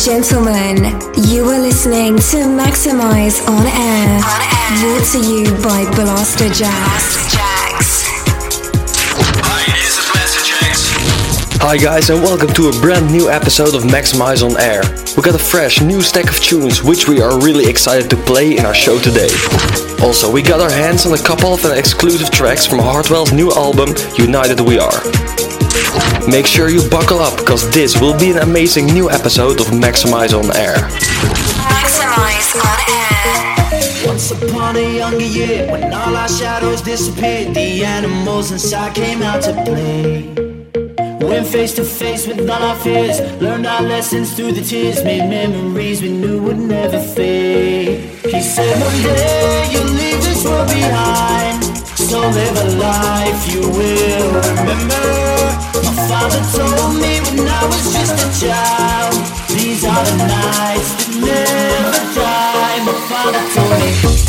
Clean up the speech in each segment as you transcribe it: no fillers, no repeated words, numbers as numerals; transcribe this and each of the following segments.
gentlemen, you are listening to Maximize on Air. Brought to you by Blaster Jaxx. Hi, this is Blaster Jaxx. Hi guys, and welcome to a brand new episode of Maximize on Air. We got a fresh new stack of tunes which we are really excited to play in our show today. Also, we got our hands on a couple of exclusive tracks from Hardwell's new album United We Are. Make sure you buckle up, because this will be an amazing new episode of Maximize on Air. Maximize on Air. Once upon a younger year, when all our shadows disappeared, the animals inside came out to play. Went face to face with all our fears, learned our lessons through the tears, made memories we knew would never fade. He said one day you'll leave this world behind, so live a life you will remember. My father told me when I was just a child, these are the nights that never die. My father told me.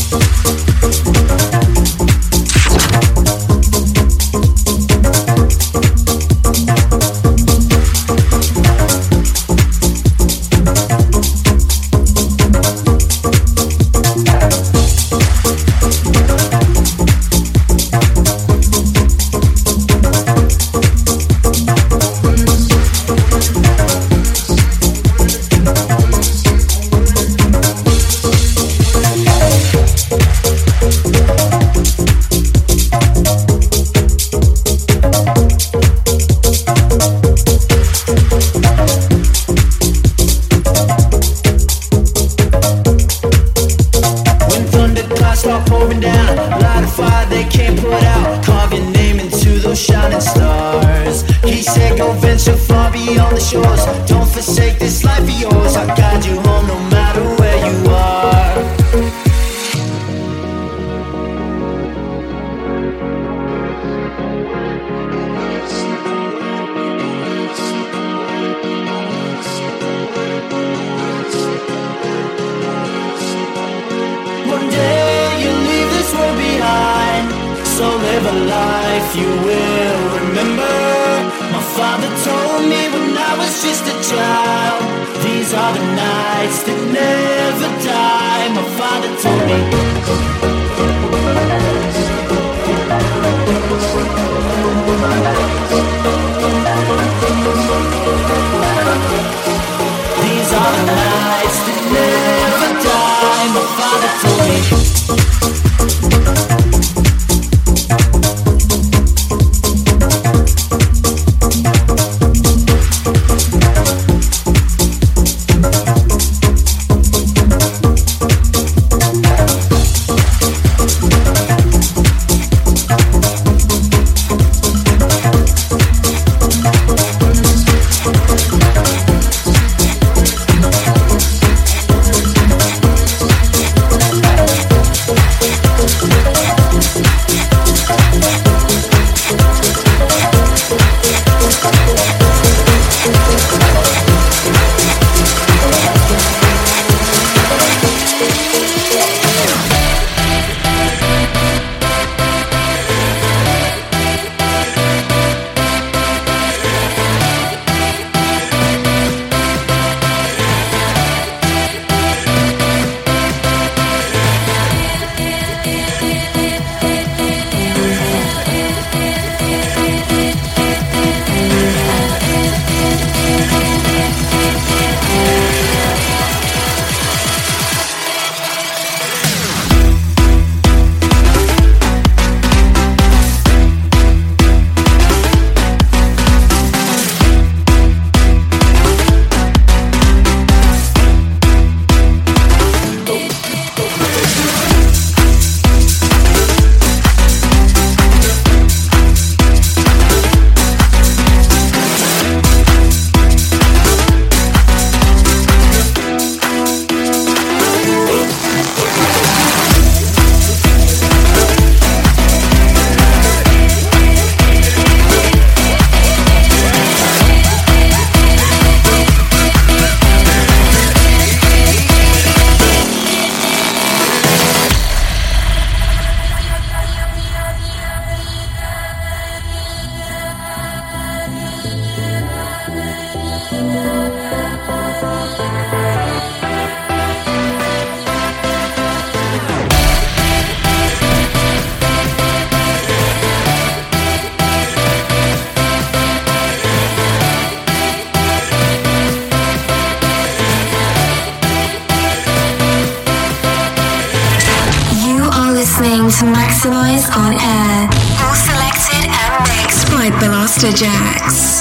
listening to Maximize on Air. All selected and mixed by Blaster Jax.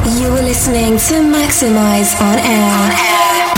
You are listening to Maximize on Air.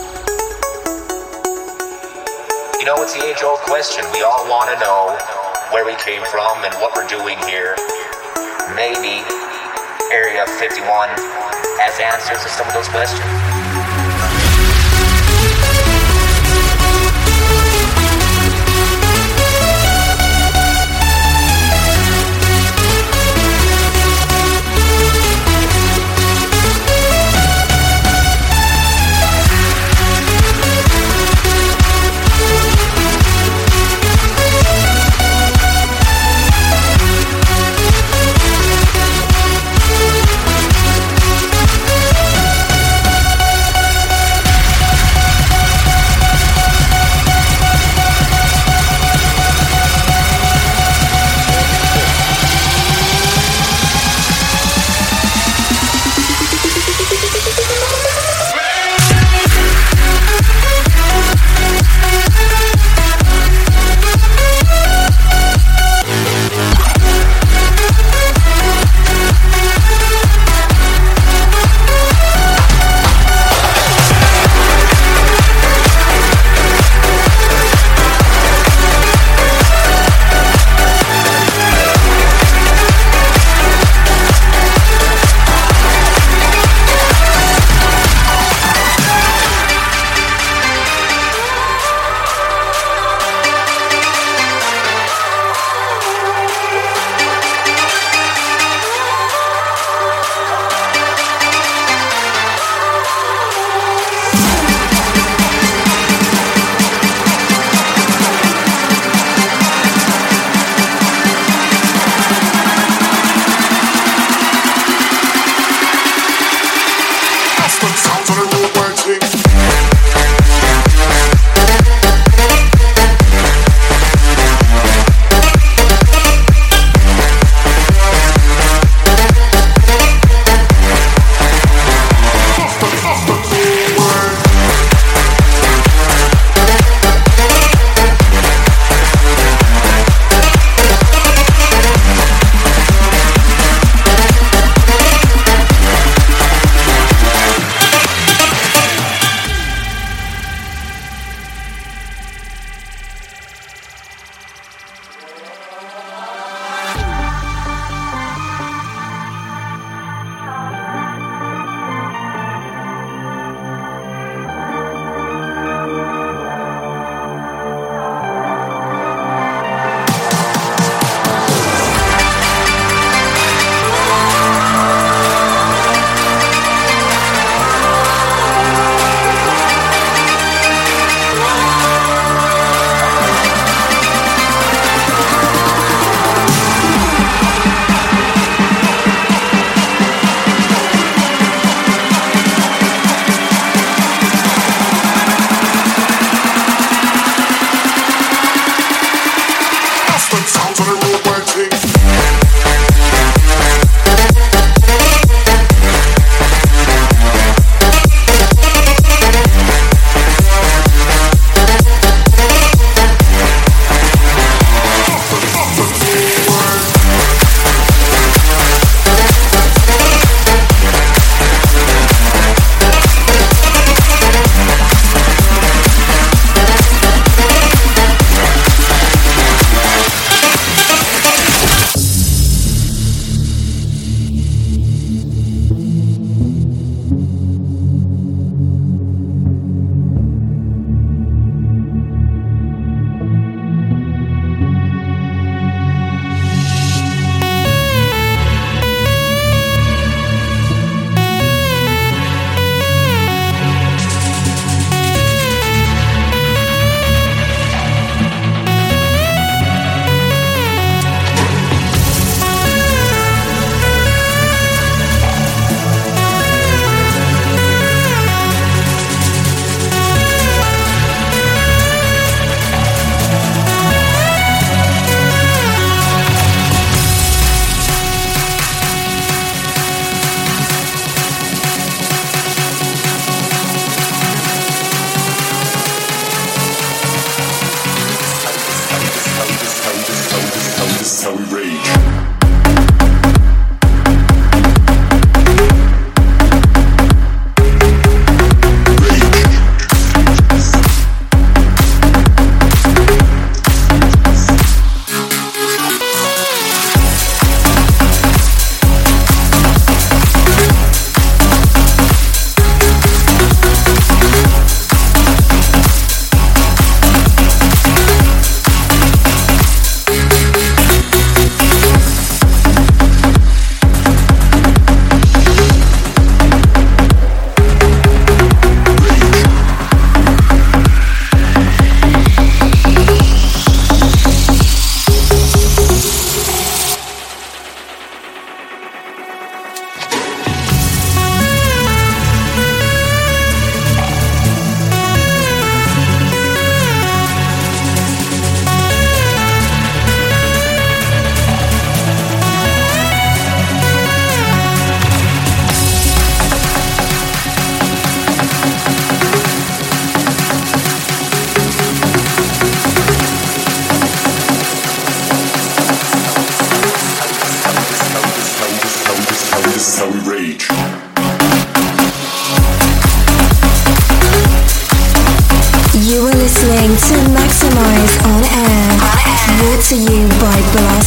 You know, it's the age-old question we all want to know. where we came from and what we're doing here. Maybe Area 51 has answers to some of those questions.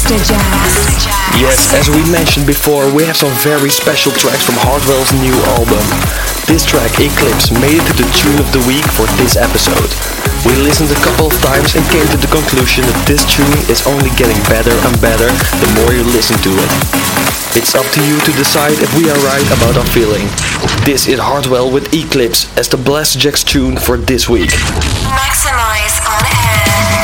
Blaster Jazz. Yes, as we mentioned before, we have some very special tracks from Hardwell's new album. This track, Eclipse, made it to the tune of the week for this episode. We listened a couple of times and came to the conclusion that this tune is only getting better and better the more you listen to it. It's up to you to decide if we are right about our feeling. This is Hardwell with Eclipse as the Blasterjaxx tune for this week. Maximize on air.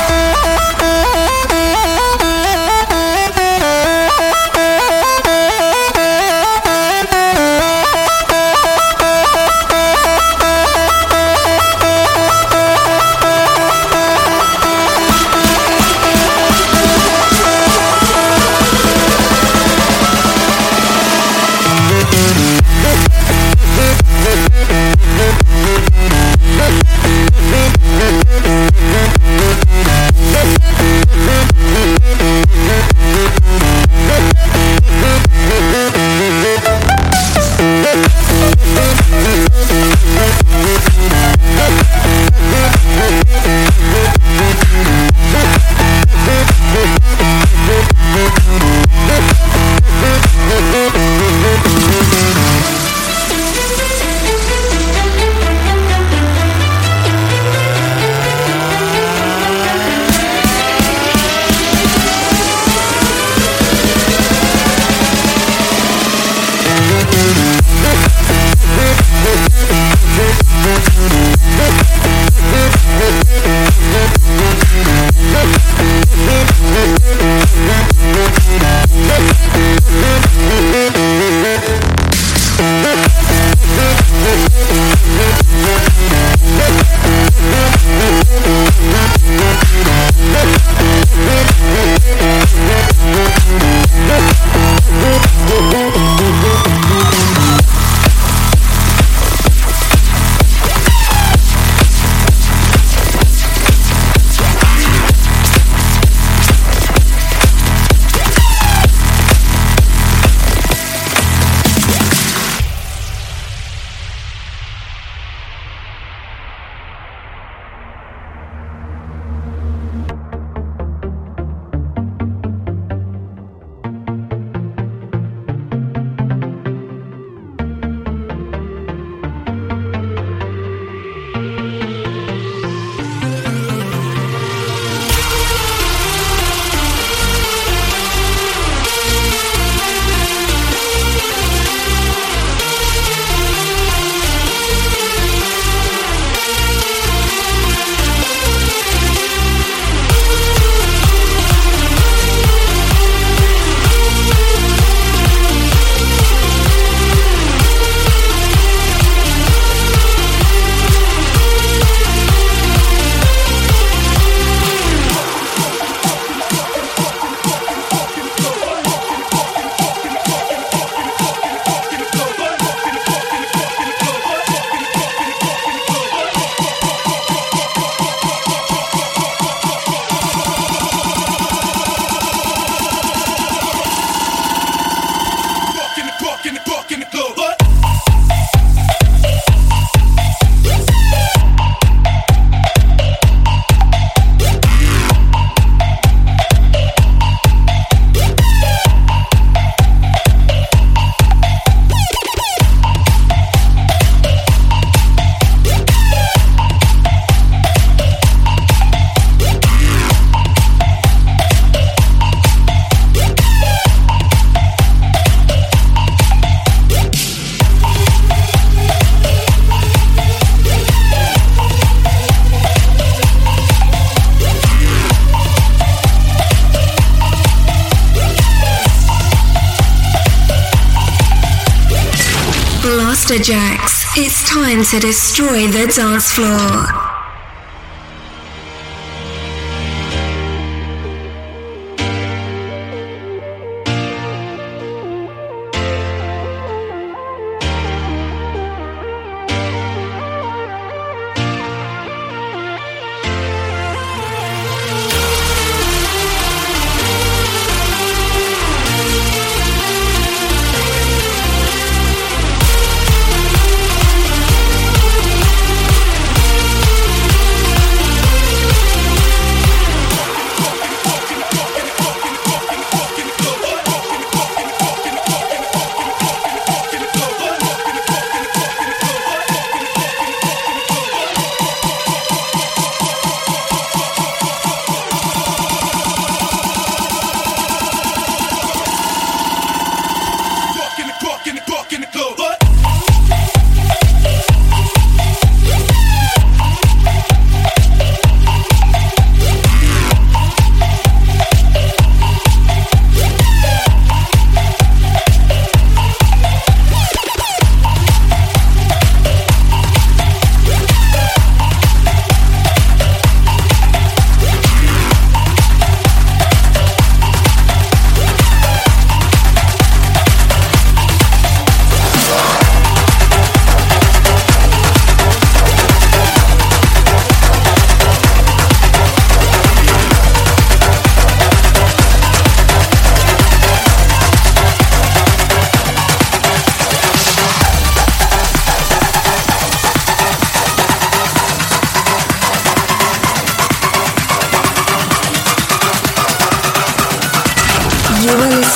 Blasterjaxx, it's time to destroy the dance floor.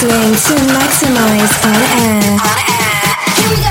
listening to Maximize on Air. Here we go.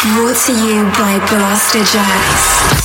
Brought to you by Blaster Jacks.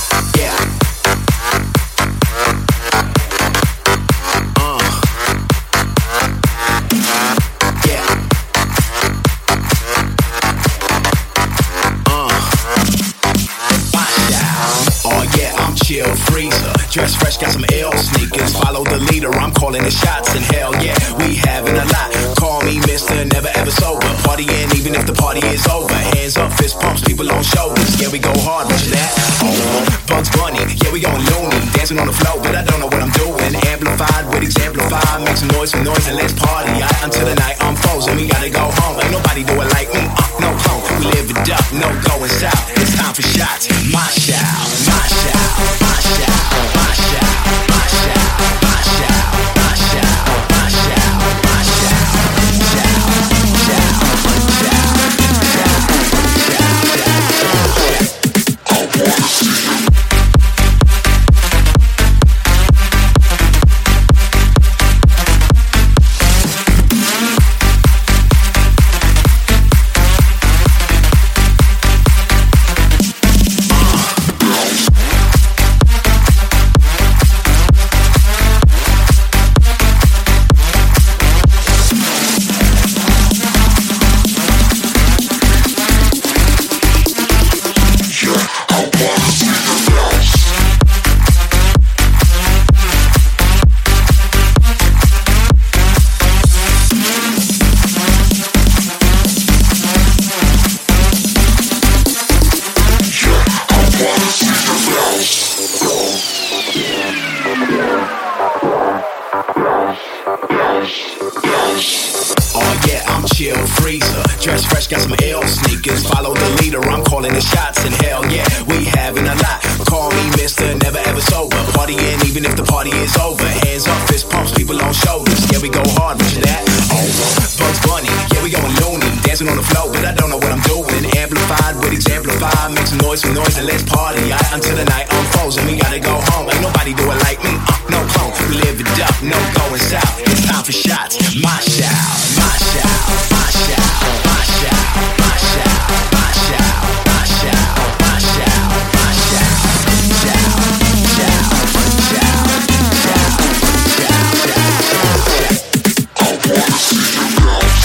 Chill freezer, dress fresh, got some L sneakers. Follow the leader, I'm calling the shots, and hell yeah, we having a lot. Call me Mr. Never Ever Sober. Partying even if the party is over. Hands up, fist pumps, people on shoulders. Yeah, we go hard, with that. Bugs Bunny, yeah, we going loony. Dancing on the floor, but I don't know what I'm doing. Amplified with exemplify, make some noise for noise and let's party. Until the night unfolds and we gotta go home. Ain't nobody do it like me, no clone. We live it up, no going south. It's time for shots, my shout, my shout. My shout, my shout, my shout, my shout, my shout, my shout, my shout, dress fresh, got some L sneakers. Follow the leader, I'm calling the shots, and hell yeah, we having a lot. Call me Mr. Never Ever Sober. Partying even if the party is over. Hands up, fist pumps, people on shoulders. Yeah, we go hard, with that. Bugs Bunny, yeah, we going loony. Dancing on the floor, but I don't know what I'm doing. Amplified with exemplify, make some noise for noise and let's party. Until the night unfolds and we gotta go home. Ain't nobody do it like me, no clone. We live it up, no going south. It's time for shots, my shout, my shout, my shout, my shout, my shout, my shout, my shout, my shout, my shout, shout, shout, shout, shout, shout, shout. I wanna see you bounce.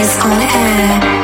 Maximize on air.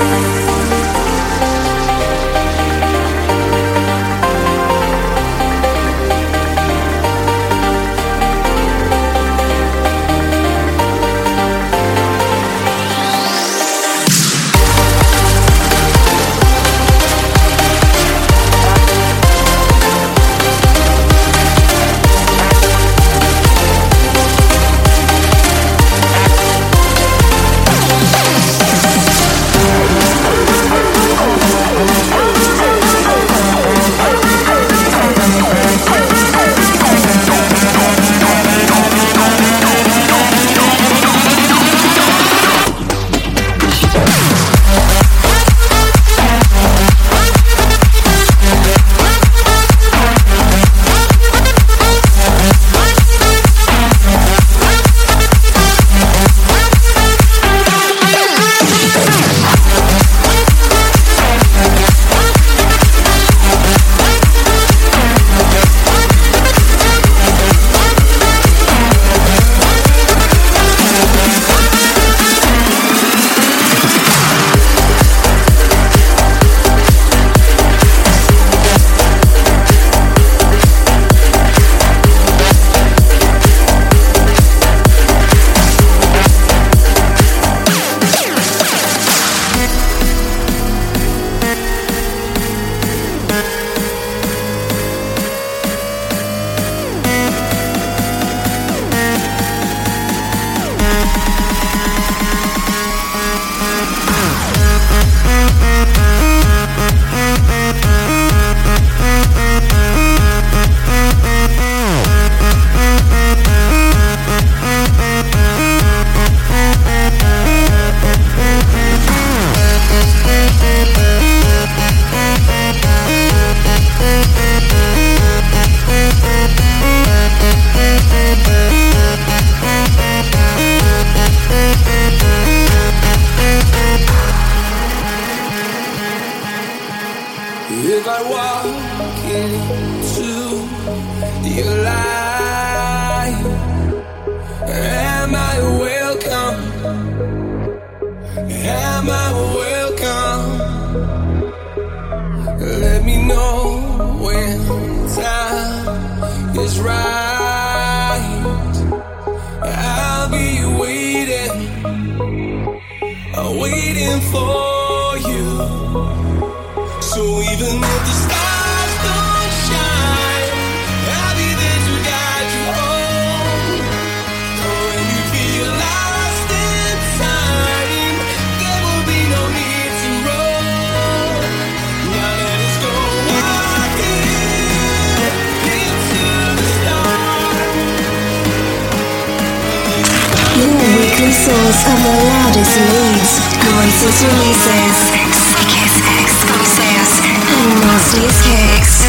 Source of the loudest leads, greatest releases, sickest exclusives, and nastiest kicks.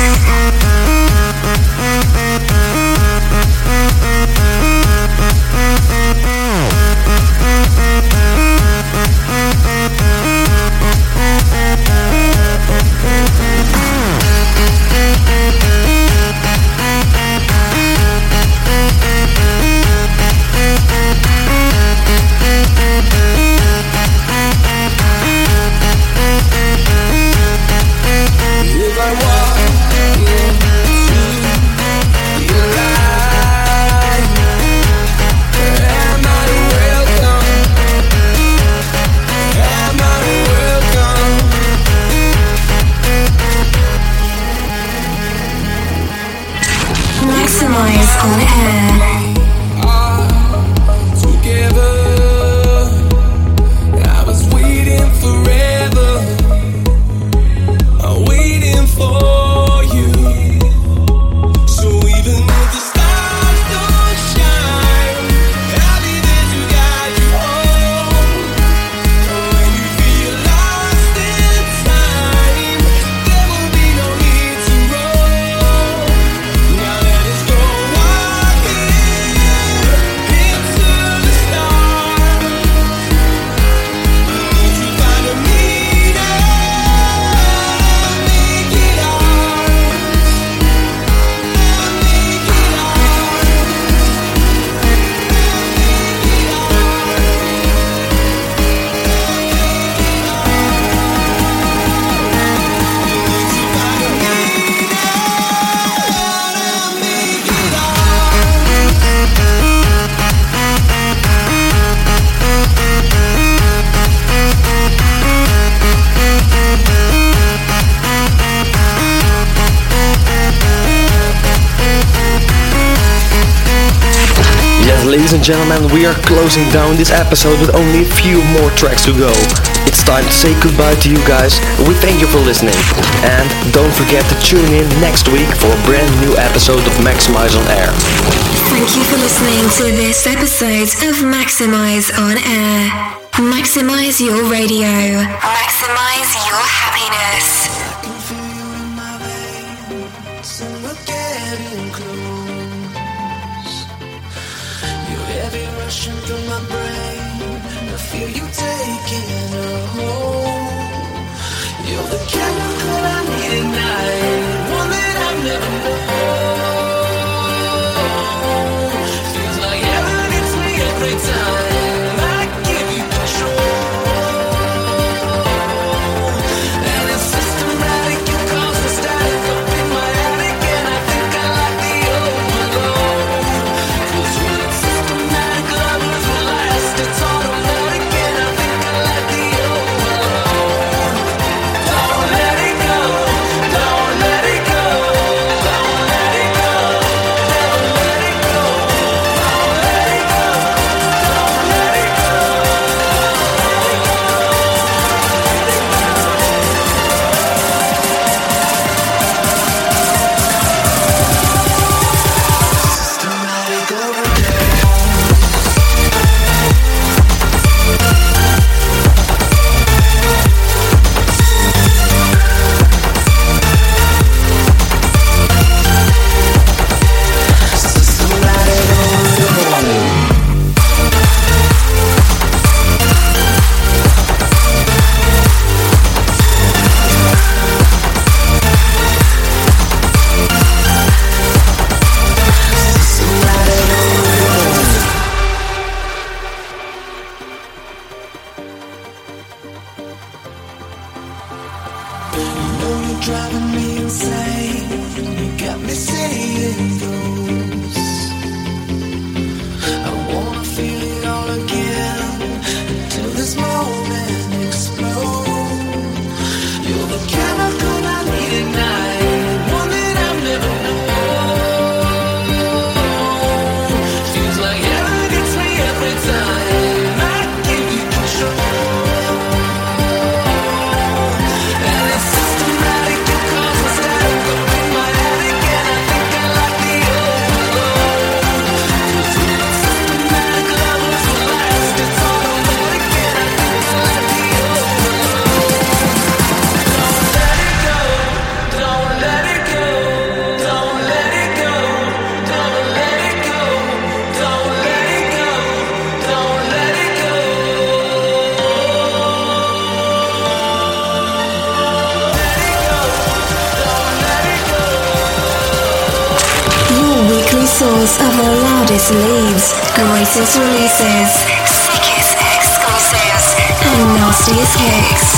If I walk ladies and gentlemen, we are closing down this episode with only a few more tracks to go. It's time to say goodbye to you guys. We thank you for listening. And don't forget to tune in next week for a brand new episode of Maximize on Air. Thank you for listening to this episode of Maximize on Air. Maximize your radio. Maximize your happiness. Rushing through my brain, I feel you taking a hold. You're the chemical I need at night, one that I've never known. Feels like heaven hits me every time I give you control. And it's systematic, you cause the static up in my attic, and I think I like the overload. 'Cause when it's systematic, lovers will last. It's automatic, and I think I like the overload. Don't let it go, don't let it go, don't let it go, never let it go. Don't let it go, don't let it go, systematic overdose. Systematic overdose. You're driving me insane. You got me saying ghosts. I wanna feel it all again until this moment explodes. You're the chemical I need at night, one that I've never known. Feels like heaven gets me every time I give you control. And it's systematic, you cause the static up in my attic, and I think I like the overload. 'Cause when it's systematic, lovers will last. It's automatic, and I think I like the overload. Don't let it go, don't let it go, don't let it go, don't let it go, don't let it go, don't let it go. Your weekly source of the loudest leads, greatest releases, sickest exclusives, and nastiest kicks.